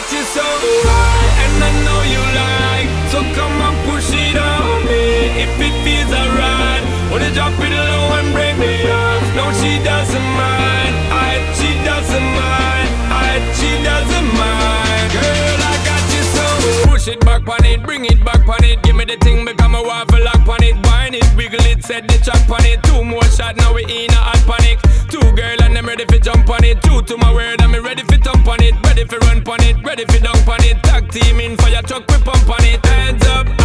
got you so high, and I know you like. So come on, push it on me. If it feels alright, wanna drop it low and break me off. No, she doesn't mind. She doesn't mind. She doesn't mind. Girl, I got you so. Push it back on it, bring it back on it. Give me the thing, become a waffle lock on it. Wine it, wiggle it, set the track on it. 2 more shots, now we in a hot panic. 2 girl and I'm ready for jump on it. True to my word, I'm ready for thump on it. Ready for run on it, ready for dunk on it. Tag team in for your truck, we pump on it. Hands up.